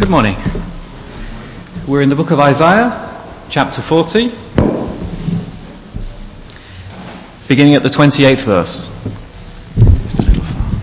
Good morning. We're in the book of Isaiah, chapter 40, beginning at the 28th verse. Just a little far.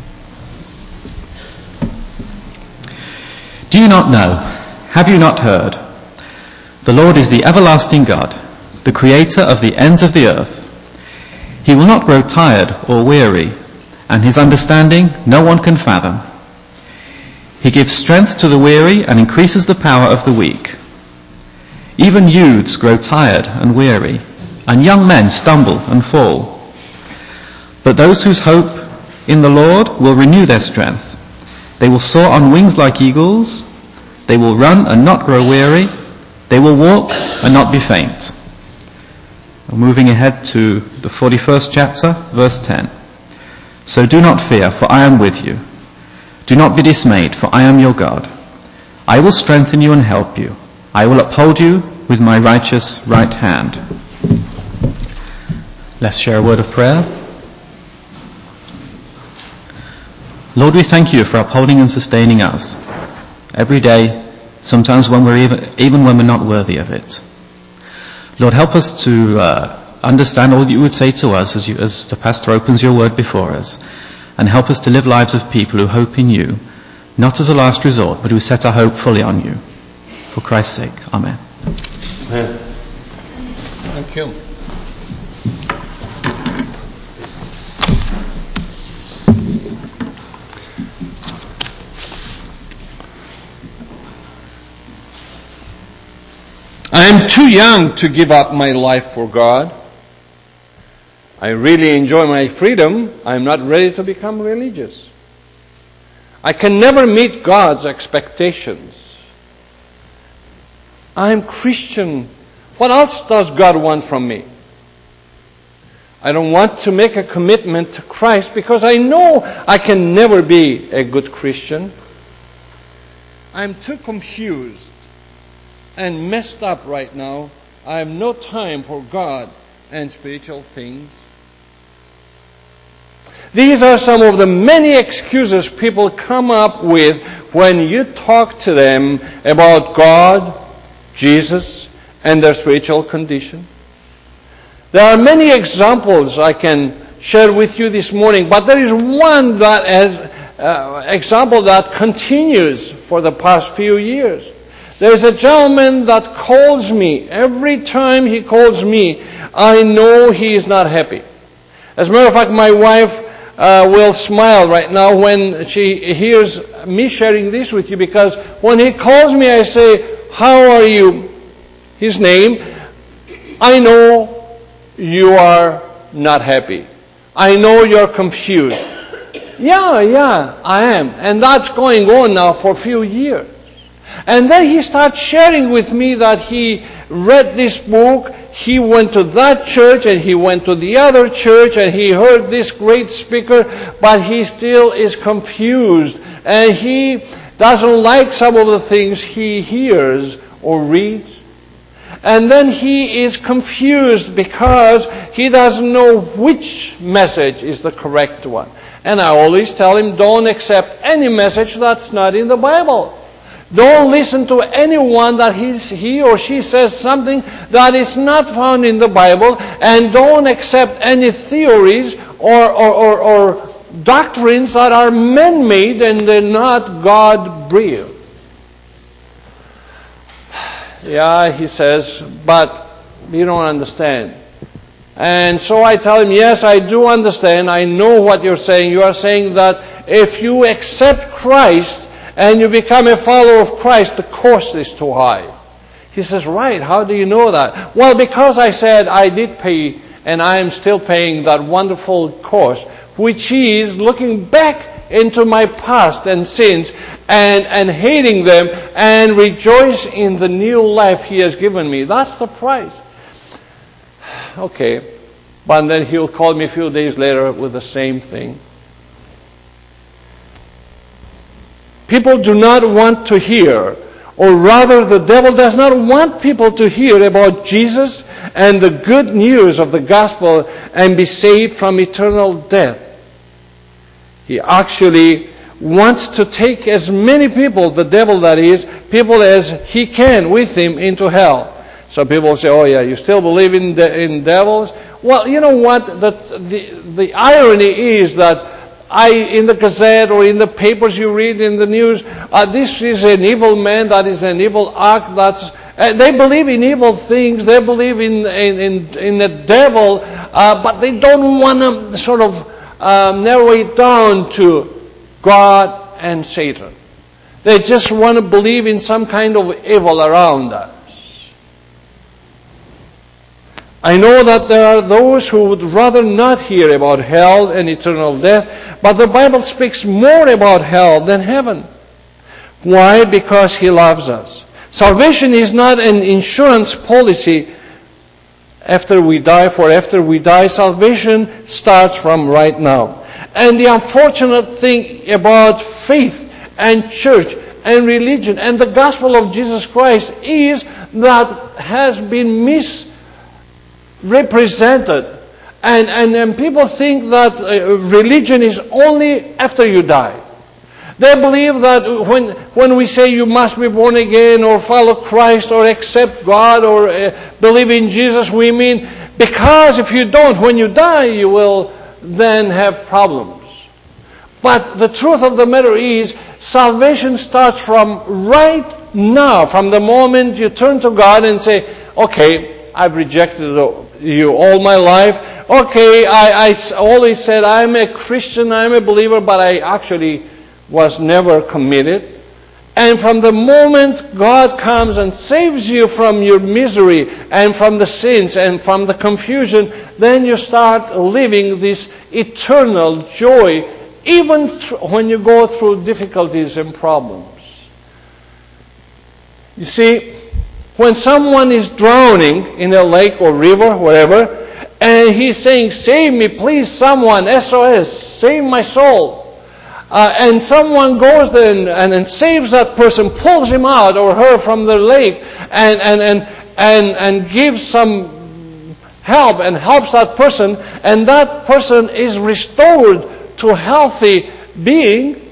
Do you not know? Have you not heard? The Lord is the everlasting God, the creator of the ends of the earth. He will not grow tired or weary, and his understanding no one can fathom. He gives strength to the weary and increases the power of the weak. Even youths grow tired and weary, and young men stumble and fall. But those whose hope in the Lord will renew their strength. They will soar on wings like eagles. They will run and not grow weary. They will walk and not be faint. Moving ahead to the 41st chapter, verse 10. So do not fear, for I am with you. Do not be dismayed, for I am your God. I will strengthen you and help you. I will uphold you with my righteous right hand. Let's share a word of prayer. Lord, we thank you for upholding and sustaining us every day, sometimes when we're even when we're not worthy of it. Lord, help us to understand all that you would say to us as the pastor opens your word before us. And help us to live lives of people who hope in you, not as a last resort, but who set our hope fully on you. For Christ's sake, amen. Amen. Thank you. I am too young to give up my life for God. I really enjoy my freedom. I'm not ready to become religious. I can never meet God's expectations. I'm Christian. What else does God want from me? I don't want to make a commitment to Christ because I know I can never be a good Christian. I'm too confused and messed up right now. I have no time for God and spiritual things. These are some of the many excuses people come up with when you talk to them about God, Jesus, and their spiritual condition. There are many examples I can share with you this morning, but there is one example that continues for the past few years. There is a gentleman that calls me. Every time he calls me, I know he is not happy. As a matter of fact, my wife will smile right now when she hears me sharing this with you, because when he calls me, I say, "How are you?" His name. I know you are not happy. I know you're confused. Yeah, I am. And that's going on now for a few years. And then he starts sharing with me that he read this book, he went to that church, and he went to the other church, and he heard this great speaker, but he still is confused. And he doesn't like some of the things he hears or reads. And then he is confused because he doesn't know which message is the correct one. And I always tell him, don't accept any message that's not in the Bible. Don't listen to anyone that he or she says something that is not found in the Bible, and don't accept any theories or doctrines that are man-made and they're not God-breathed. Yeah, he says, but you don't understand. And so I tell him, yes, I do understand. I know what you're saying. You are saying that if you accept Christ and you become a follower of Christ, the cost is too high. He says, right, how do you know that? Well, because I said I did pay, and I am still paying that wonderful cost, which is looking back into my past and sins and hating them and rejoice in the new life He has given me. That's the price. Okay. But then he'll call me a few days later with the same thing. People do not want to hear, or rather the devil does not want people to hear about Jesus and the good news of the gospel and be saved from eternal death. He actually wants to take as many people, the devil that is, people as he can with him into hell. Some people say, oh yeah, you still believe in devils? Well, you know what? The irony is that in the Gazette or in the papers you read in the news, this is an evil man, that is an evil act, they believe in evil things, they believe in the devil, but they don't want to sort of narrow it down to God and Satan. They just want to believe in some kind of evil around us. I know that there are those who would rather not hear about hell and eternal death, but the Bible speaks more about hell than heaven. Why? Because He loves us. Salvation is not an insurance policy after we die, for after we die, salvation starts from right now. And the unfortunate thing about faith and church and religion and the gospel of Jesus Christ is that has been misrepresented. And people think that religion is only after you die. They believe that when we say you must be born again or follow Christ or accept God or believe in Jesus, we mean because if you don't, when you die, you will then have problems. But the truth of the matter is, salvation starts from right now, from the moment you turn to God and say, okay, I've rejected you all my life. Okay, I always said I'm a Christian, I'm a believer, but I actually was never committed. And from the moment God comes and saves you from your misery and from the sins and from the confusion, then you start living this eternal joy, even when you go through difficulties and problems. You see, when someone is drowning in a lake or river, wherever, and he's saying, save me, please, someone, SOS, save my soul. And someone goes there and saves that person, pulls him out or her from the lake, and gives some help and helps that person, and that person is restored to a healthy being,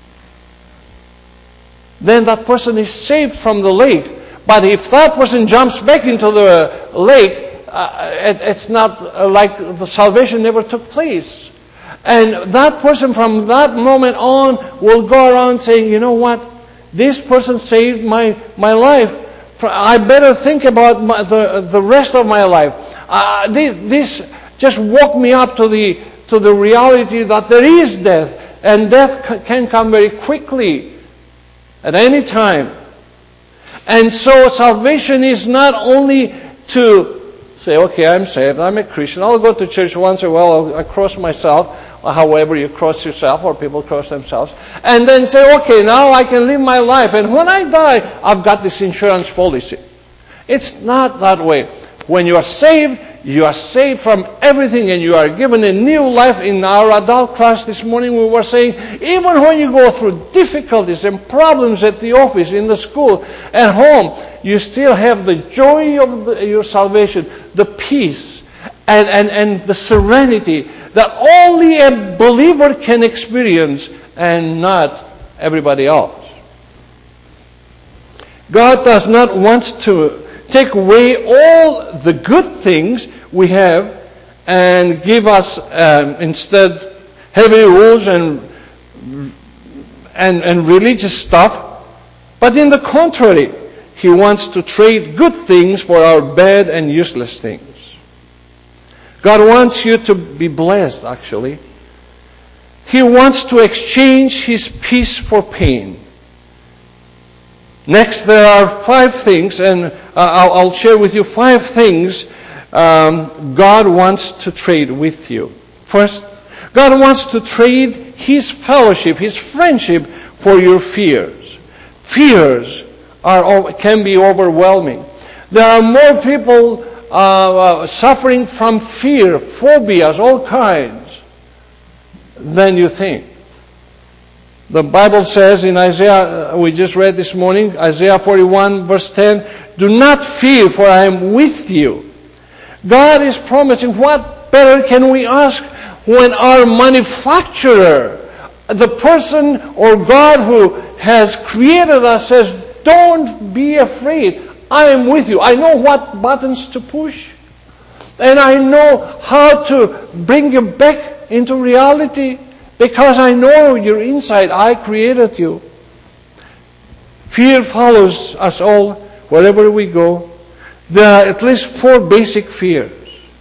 then that person is saved from the lake. But if that person jumps back into the lake, it's not like the salvation never took place. And that person from that moment on will go around saying, you know what, this person saved my life. I better think about the rest of my life. This just woke me up to the reality that there is death. And death can come very quickly at any time. And so salvation is not only to say, okay, I'm saved, I'm a Christian, I'll go to church once in a while, I cross myself, or however you cross yourself, or people cross themselves, and then say, okay, now I can live my life, and when I die, I've got this insurance policy. It's not that way. When you are saved from everything, and you are given a new life. In our adult class this morning, we were saying, even when you go through difficulties and problems at the office, in the school, at home, you still have the joy of your salvation, the peace, and the serenity that only a believer can experience and not everybody else. God does not want to take away all the good things we have and give us instead heavy rules and religious stuff. But in the contrary, He wants to trade good things for our bad and useless things. God wants you to be blessed, actually. He wants to exchange His peace for pain. Next, there are 5 things, and I'll share with you 5 things God wants to trade with you. First, God wants to trade His fellowship, His friendship for your fears. Fears can be overwhelming. There are more people suffering from fear, phobias, all kinds, than you think. The Bible says in Isaiah, we just read this morning, Isaiah 41 verse 10, do not fear, for I am with you. God is promising, what better can we ask when our manufacturer, the person or God who has created us, says, don't be afraid. I am with you. I know what buttons to push. And I know how to bring you back into reality because I know you're inside. I created you. Fear follows us all wherever we go. There are at least 4 basic fears.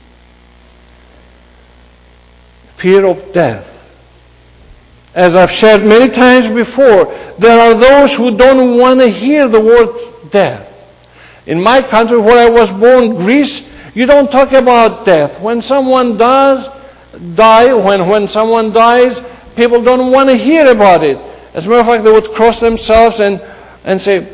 Fear of death. As I've shared many times before, there are those who don't want to hear the word death. In my country where I was born, Greece, you don't talk about death. When someone does die, when someone dies, people don't want to hear about it. As a matter of fact, they would cross themselves and say,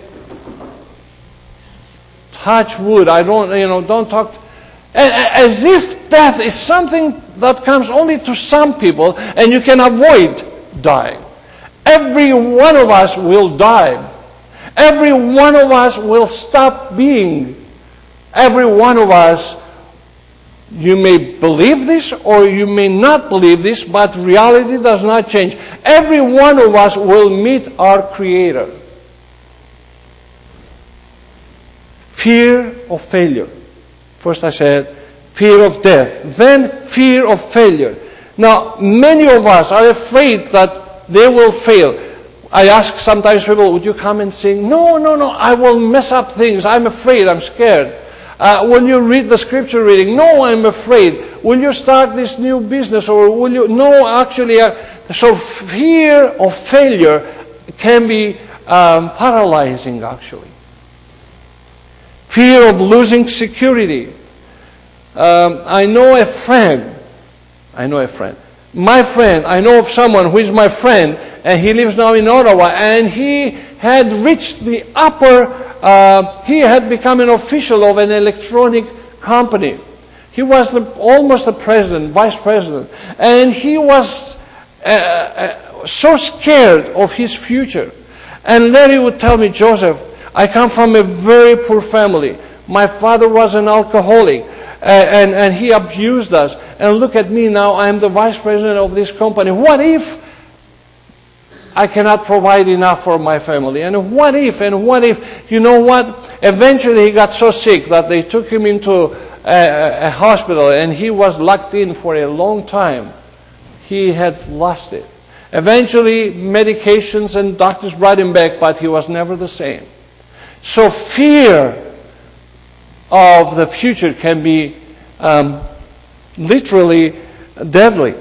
touch wood, don't talk. As if death is something that comes only to some people and you can avoid dying. Every one of us will die. Every one of us will stop being. Every one of us, you may believe this or you may not believe this, but reality does not change. Every one of us will meet our Creator. Fear of failure. First I said, fear of death. Then fear of failure. Now, many of us are afraid that they will fail. I ask sometimes people, would you come and sing? No, I will mess up things. I'm afraid, I'm scared. Will you read the scripture reading? No, I'm afraid. Will you start this new business? Or will you? No, actually. So fear of failure can be paralyzing, actually. Fear of losing security. I know a friend. My friend, I know of someone who is my friend, and he lives now in Ottawa, and he had reached the he had become an official of an electronic company. He was almost a president, vice president, and he was so scared of his future. And Larry would tell me, Joseph, I come from a very poor family. My father was an alcoholic, and he abused us. And look at me now, I'm the vice president of this company. What if I cannot provide enough for my family? And what if? You know what? Eventually he got so sick that they took him into a hospital and he was locked in for a long time. He had lost it. Eventually medications and doctors brought him back, but he was never the same. So fear of the future can be literally deadly.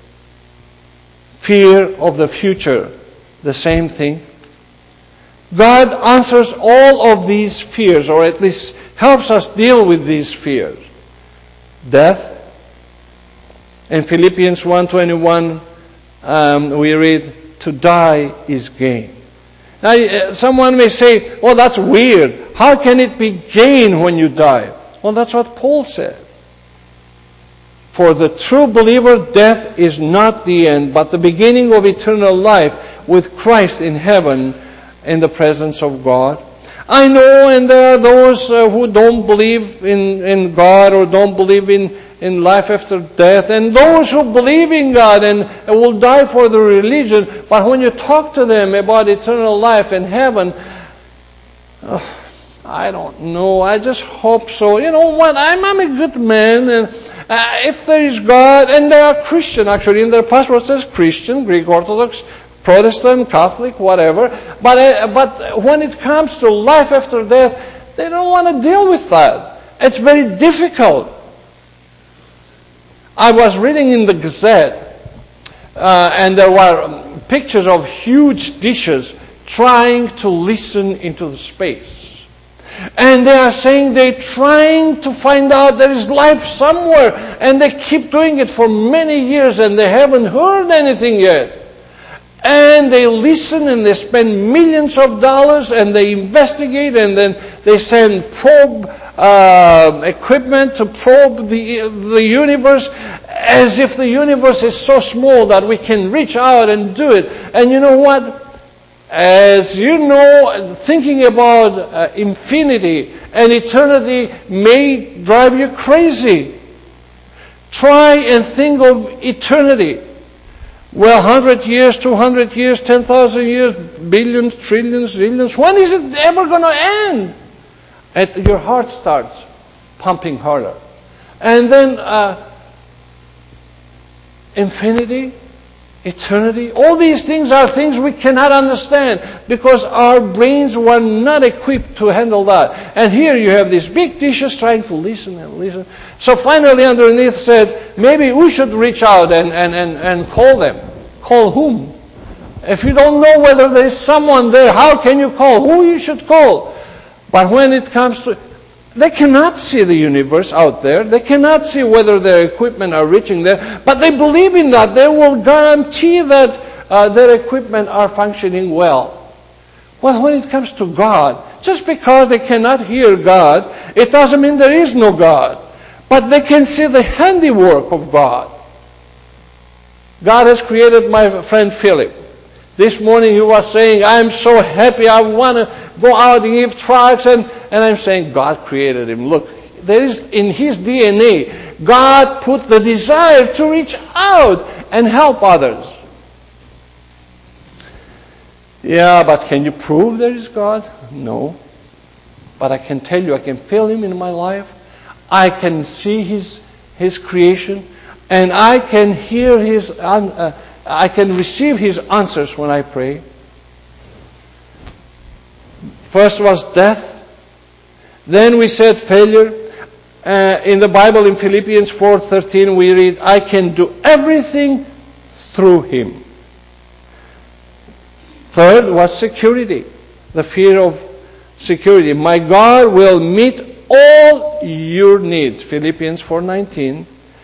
Fear of the future, the same thing. God answers all of these fears, or at least helps us deal with these fears. Death. In Philippians 1:21, we read, to die is gain. Now, someone may say, well, that's weird. How can it be gain when you die? Well, that's what Paul said. For the true believer, death is not the end, but the beginning of eternal life with Christ in heaven in the presence of God. I know, and there are those who don't believe in God or don't believe in life after death, and those who believe in God and will die for the religion, but when you talk to them about eternal life in heaven, I don't know, I just hope so. You know what, I'm a good man, and if there is God, and they are Christian actually, in their passport says Christian, Greek Orthodox, Protestant, Catholic, whatever, but when it comes to life after death, they don't want to deal with that. It's very difficult. I was reading in the Gazette, and there were pictures of huge dishes trying to listen into the space. And they are saying they're trying to find out there is life somewhere, and they keep doing it for many years, and they haven't heard anything yet. And they listen, and they spend millions of dollars, and they investigate, and then they send probe equipment to probe the universe, as if the universe is so small that we can reach out and do it. And you know what? As you know, thinking about infinity and eternity may drive you crazy. Try and think of eternity. Well, 100 years, 200 years, 10,000 years, billions, trillions, zillions. When is it ever going to end? And your heart starts pumping harder. And then infinity, eternity, all these things are things we cannot understand because our brains were not equipped to handle that. And here you have these big dishes trying to listen and listen. So finally underneath said, maybe we should reach out and call them. Call whom? If you don't know whether there is someone there, how can you call? Who you should call? But when it comes to, they cannot see the universe out there. They cannot see whether their equipment are reaching there. But they believe in that. They will guarantee that their equipment are functioning well. Well, when it comes to God, just because they cannot hear God, it doesn't mean there is no God. But they can see the handiwork of God. God has created my friend Philip. This morning he was saying, I'm so happy, I want to go out and give tracts. And I'm saying, God created him. Look, there is in his DNA, God put the desire to reach out and help others. Yeah, but can you prove there is God? No. But I can tell you, I can feel him in my life. I can see his creation. And I can hear I can receive his answers when I pray. First was death. Then we said failure. In the Bible, in Philippians 4:13, we read, I can do everything through him. Third was security. The fear of security. My God will meet all your needs. Philippians 4:19.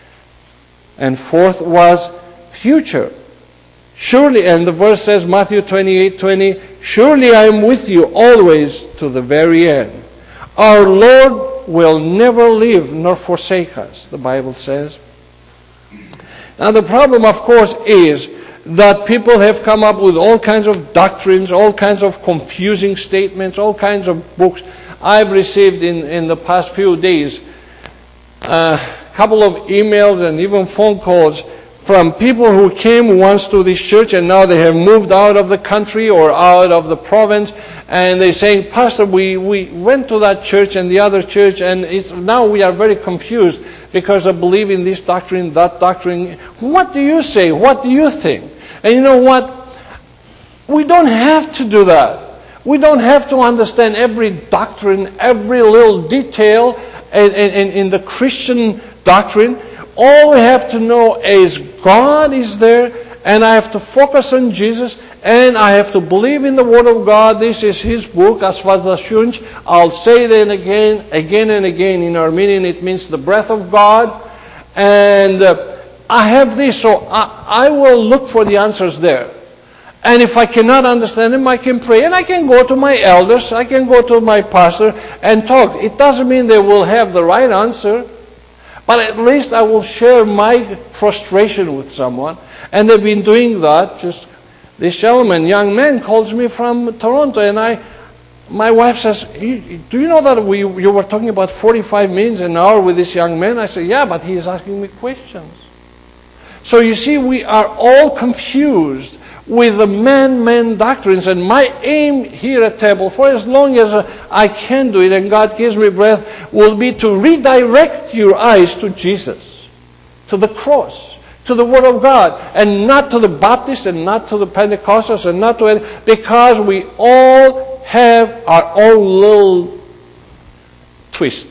And fourth was future. Surely, and the verse says, Matthew 28:20, surely I am with you always to the very end. Our Lord will never leave nor forsake us, the Bible says. Now the problem, of course, is that people have come up with all kinds of doctrines, all kinds of confusing statements, all kinds of books. I've received in the past few days a couple of emails and even phone calls from people who came once to this church and now they have moved out of the country or out of the province, and they're saying, Pastor, we went to that church and the other church, and now we are very confused because I believe in this doctrine, that doctrine. What do you say? What do you think? And you know what? We don't have to do that. We don't have to understand every doctrine, every little detail in the Christian doctrine. All we have to know is God is there, and I have to focus on Jesus, and I have to believe in the Word of God. This is His book, Asvazashunch. I'll say it again and again. In Armenian it means the breath of God. And I have this, so I will look for the answers there. And if I cannot understand them, I can pray. And I can go to my elders, I can go to my pastor and talk. It doesn't mean they will have the right answer. But at least I will share my frustration with someone. And they've been doing that. Just this gentleman, young man, calls me from Toronto, and my wife says, do you know that you were talking about 45 minutes an hour with this young man? I said, yeah, but he is asking me questions. So you see, we are all confused with the man doctrines, and my aim here at Table, for as long as I can do it and God gives me breath, will be to redirect your eyes to Jesus, to the cross, to the Word of God, and not to the Baptists and not to the Pentecostals and not to it, because we all have our own little twist.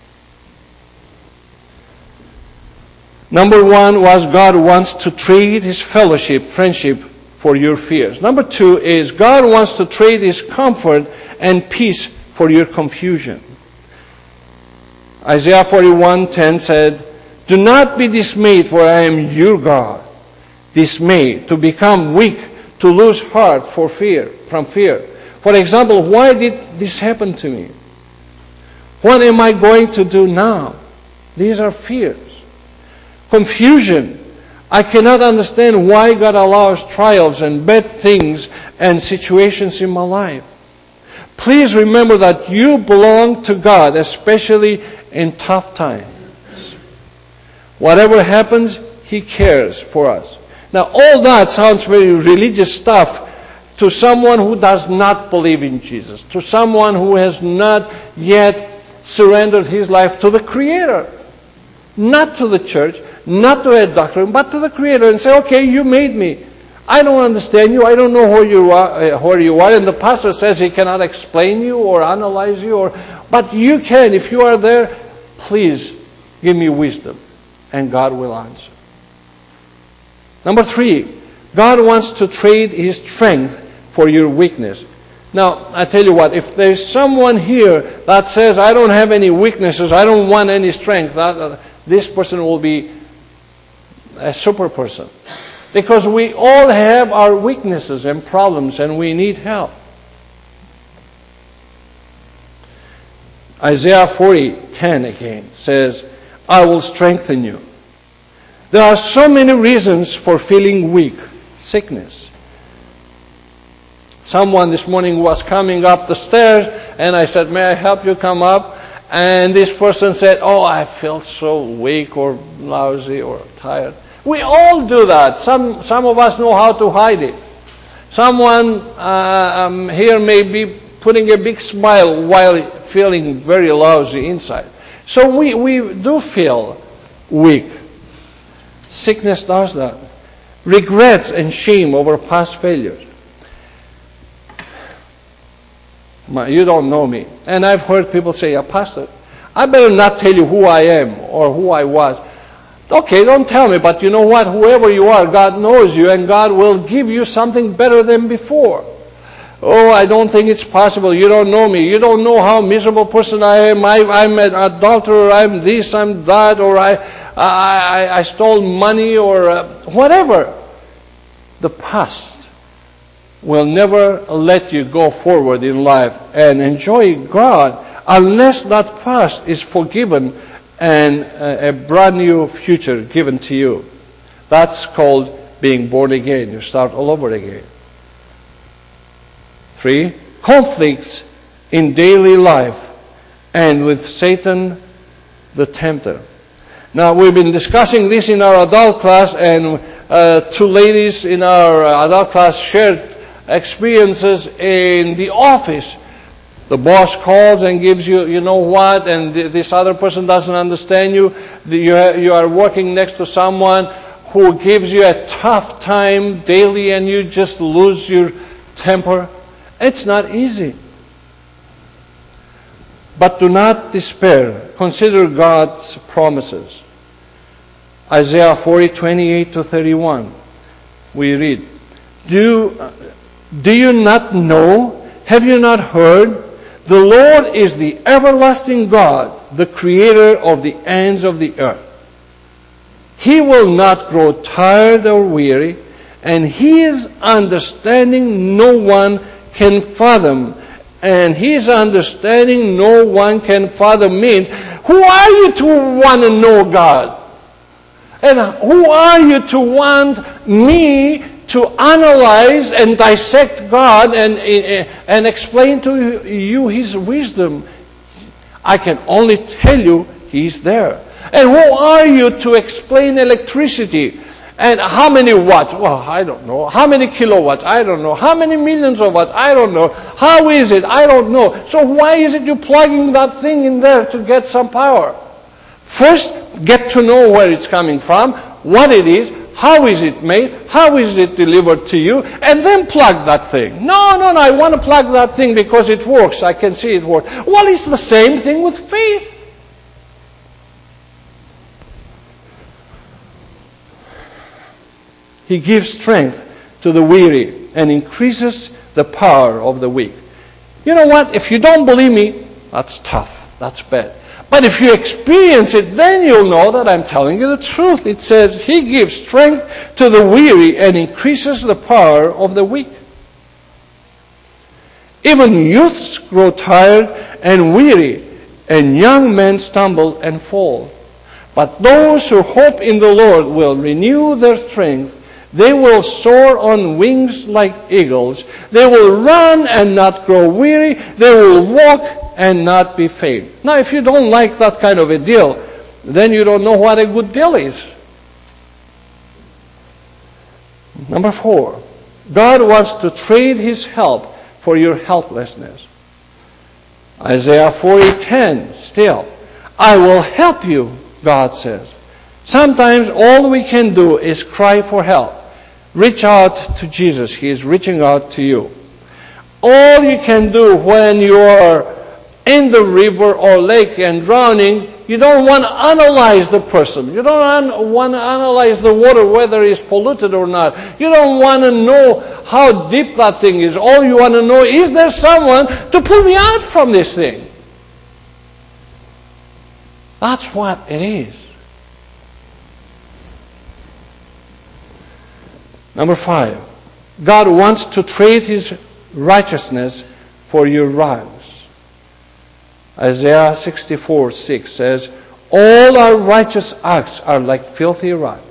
Number one was God wants to trade His fellowship, friendship, for your fears. Number two is God wants to trade His comfort and peace for your confusion. Isaiah 41:10 said, do not be dismayed, for I am your God. Dismayed, to become weak, to lose heart from fear. For example, why did this happen to me? What am I going to do now? These are fears. Confusion. I cannot understand why God allows trials and bad things and situations in my life. Please remember that you belong to God, especially in tough times. Whatever happens, He cares for us. Now, all that sounds very religious stuff to someone who does not believe in Jesus, to someone who has not yet surrendered his life to the Creator. Not to the church, not to a doctrine, but to the Creator, and say, okay, you made me. I don't understand you. I don't know who you are. And the pastor says he cannot explain you or analyze you, but you can. If you are there, please give me wisdom, and God will answer. Number 3, God wants to trade His strength for your weakness. Now, I tell you what, if there's someone here that says, I don't have any weaknesses, I don't want any strength, this person will be a super person. Because we all have our weaknesses and problems, and we need help. Isaiah 40:10 again says, I will strengthen you. There are so many reasons for feeling weak. Sickness. Someone this morning was coming up the stairs, and I said, may I help you come up? And this person said, oh, I feel so weak or lousy or tired. We all do that. Some of us know how to hide it. Someone here may be putting a big smile while feeling very lousy inside. So we do feel weak. Sickness does that. Regrets and shame over past failures. You don't know me. And I've heard people say, Pastor, I better not tell you who I am or who I was. Okay, don't tell me, but you know what? Whoever you are, God knows you, and God will give you something better than before. Oh, I don't think it's possible. You don't know me. You don't know how miserable person I am. I'm an adulterer. I'm this, I'm that, or I stole money, or whatever. The past will never let you go forward in life and enjoy God unless that past is forgiven and a brand new future given to you. That's called being born again. You start all over again. 3, conflicts in daily life and with Satan the tempter. Now, we've been discussing this in our adult class, and 2 ladies in our adult class shared experiences in the office. The boss calls and gives you, you know what, and this other person doesn't understand you. You are working next to someone who gives you a tough time daily, and you just lose your temper. It's not easy. But do not despair. Consider God's promises. Isaiah 40:28-31. We read, Do you not know? Have you not heard? The Lord is the everlasting God, the creator of the ends of the earth. He will not grow tired or weary, and His understanding no one can fathom. And His understanding no one can fathom means, who are you to want to know God? And who are you to want me to analyze and dissect God and explain to you His wisdom? I can only tell you He's there. And who are you to explain electricity? And how many watts? Well, I don't know. How many kilowatts? I don't know. How many millions of watts? I don't know. How is it? I don't know. So why is it you're plugging that thing in there to get some power? First, get to know where it's coming from, what it is, how is it made, how is it delivered to you, and then plug that thing. No, I want to plug that thing because it works. I can see it work. Well, it's the same thing with faith. He gives strength to the weary and increases the power of the weak. You know what? If you don't believe me, that's tough. That's bad. But if you experience it, then you'll know that I'm telling you the truth. It says, He gives strength to the weary and increases the power of the weak. Even youths grow tired and weary, and young men stumble and fall. But those who hope in the Lord will renew their strength. They will soar on wings like eagles. They will run and not grow weary. They will walk and not be faint. Now, if you don't like that kind of a deal, then you don't know what a good deal is. Number 4, God wants to trade His help for your helplessness. Isaiah 40:10, still, I will help you, God says. Sometimes all we can do is cry for help. Reach out to Jesus. He is reaching out to you. All you can do when you are in the river or lake and drowning, you don't want to analyze the person. You don't want to analyze the water, whether it's polluted or not. You don't want to know how deep that thing is. All you want to know, is there someone to pull me out from this thing? That's what it is. Number 5, God wants to trade His righteousness for your rags. Isaiah 64:6 says, all our righteous acts are like filthy rags.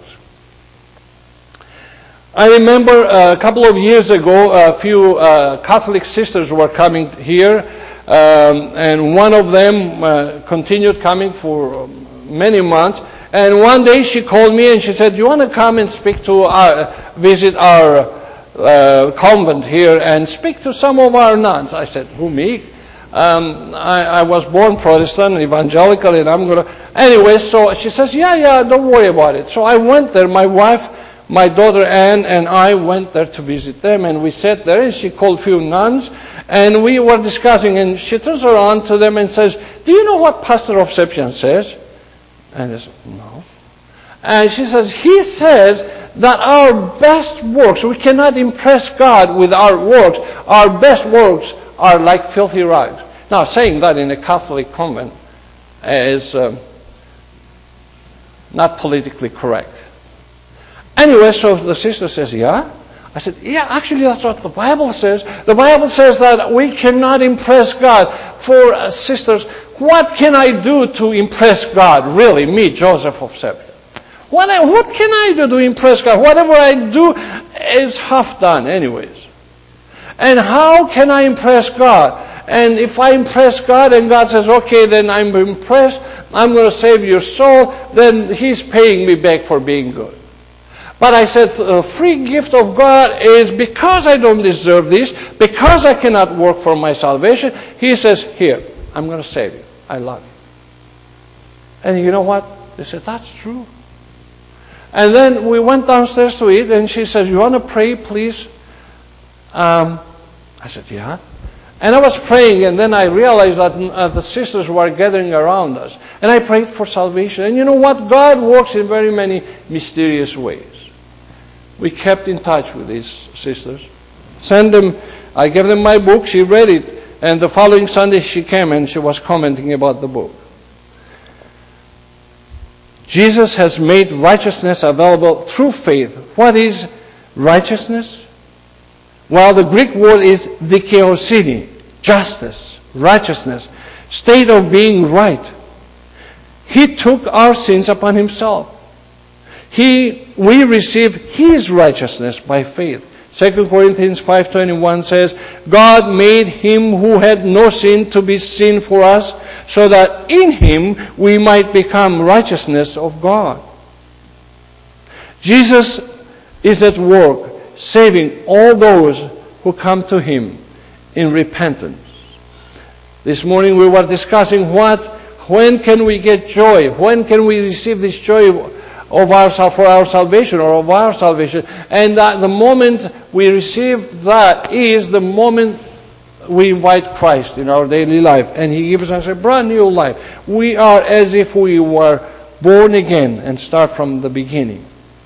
I remember a couple of years ago, a few Catholic sisters were coming here, and one of them continued coming for many months. And one day she called me and she said, do you want to come and visit our convent here and speak to some of our nuns? I said, who, me? I was born Protestant, evangelical, and I'm going to... Anyway, so she says, yeah, don't worry about it. So I went there. My wife, my daughter Anne, and I went there to visit them, and we sat there, and she called a few nuns, and we were discussing, and she turns around to them and says, do you know what Pastor Ovsepian says? And they said, no. And she says, he says that our best works, we cannot impress God with our works. Our best works are like filthy rags. Now, saying that in a Catholic convent is not politically correct. Anyway, so the sister says, yeah? I said, yeah, actually that's what the Bible says. The Bible says that we cannot impress God. For sisters, what can I do to impress God? Really, me, Joseph Ovsepian. What can I do to impress God? Whatever I do is half done anyways. And how can I impress God? And if I impress God and God says, okay, then I'm impressed, I'm going to save your soul, then He's paying me back for being good. But I said, the free gift of God is because I don't deserve this, because I cannot work for my salvation. He says, here, I'm going to save you. I love you. And you know what? They said, that's true. And then we went downstairs to eat, and she says, you want to pray, please? I said, yeah. And I was praying, and then I realized that the sisters were gathering around us. And I prayed for salvation. And you know what? God works in very many mysterious ways. We kept in touch with these sisters. I gave them my book, she read it, and the following Sunday she came and she was commenting about the book. Jesus has made righteousness available through faith. What is righteousness? Well, the Greek word is dikaiosune, justice, righteousness, state of being right. He took our sins upon Himself. We receive His righteousness by faith. 2 Corinthians 5:21 says, God made Him who had no sin to be sin for us, so that in Him we might become righteousness of God. Jesus is at work, saving all those who come to Him in repentance. This morning we were discussing when can we get joy? When can we receive this joy for our salvation or of our salvation? And that the moment we receive that is the moment we invite Christ in our daily life, and He gives us a brand new life. We are as if we were born again and start from the beginning.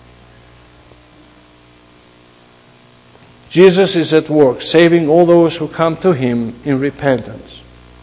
Jesus is at work, saving all those who come to Him in repentance.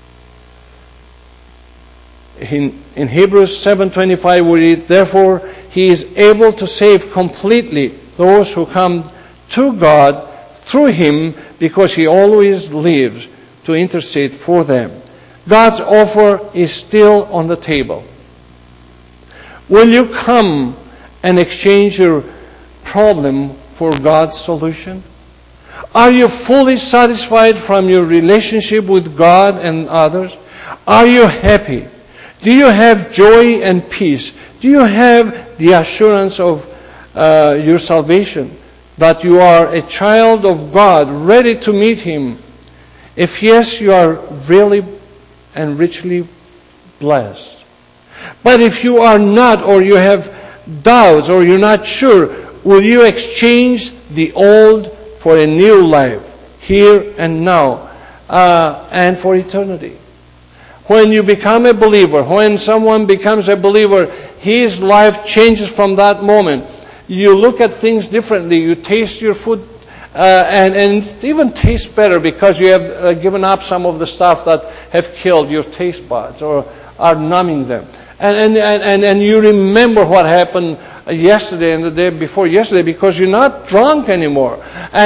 In Hebrews 7:25 we read, therefore He is able to save completely those who come to God through Him, because He always lives to intercede for them. God's offer is still on the table. Will you come and exchange your problem for God's solution? Are you fully satisfied from your relationship with God and others? Are you happy? Do you have joy and peace? Do you have the assurance of your salvation? that you are a child of God, ready to meet Him? If yes, you are really and richly blessed. But if you are not, or you have doubts, or you're not sure, will you exchange the old for a new life, here and now, and for eternity? When you become a believer, when someone becomes a believer, his life changes from that moment. You look at things differently. You taste your food, and it even tastes better because you have given up some of the stuff that have killed your taste buds or are numbing them. And you remember what happened yesterday and the day before yesterday because you're not drunk anymore.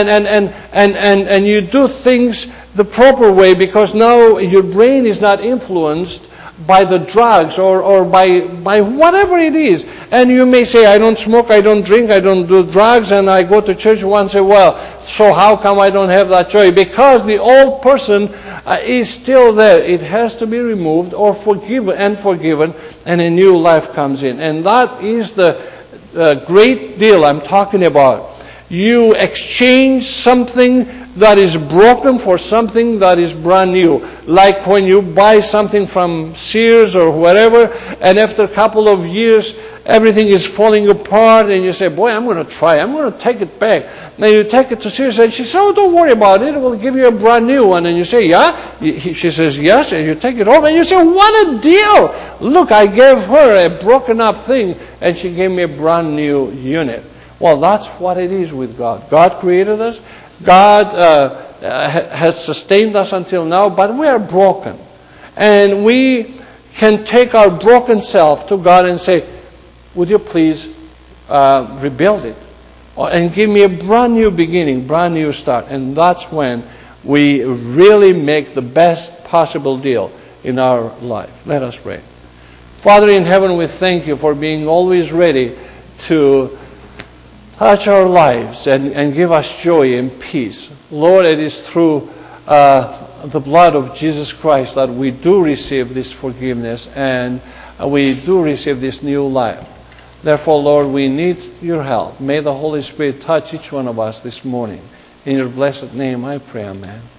And you do things the proper way because now your brain is not influenced by the drugs or by whatever it is. And you may say, I don't smoke, I don't drink, I don't do drugs, and I go to church once in a while. So how come I don't have that joy? Because the old person is still there. It has to be removed or forgiven, and a new life comes in. And that is the great deal I'm talking about. You exchange something that is broken for something that is brand new. Like when you buy something from Sears or whatever, and after a couple of years, everything is falling apart, and you say, boy, I'm going to take it back. Then you take it to Sears, and she says, oh, don't worry about it, we'll give you a brand new one. And you say, yeah? She says, yes, and you take it home, and you say, what a deal! Look, I gave her a broken up thing, and she gave me a brand new unit. Well, that's what it is with God. God created us. God has sustained us until now, but we are broken. And we can take our broken self to God and say, would you please rebuild it? And give me a brand new beginning, brand new start. And that's when we really make the best possible deal in our life. Let us pray. Father in heaven, we thank you for being always ready to touch our lives and give us joy and peace. Lord, it is through the blood of Jesus Christ that we do receive this forgiveness and we do receive this new life. Therefore, Lord, we need your help. May the Holy Spirit touch each one of us this morning. In your blessed name I pray, amen.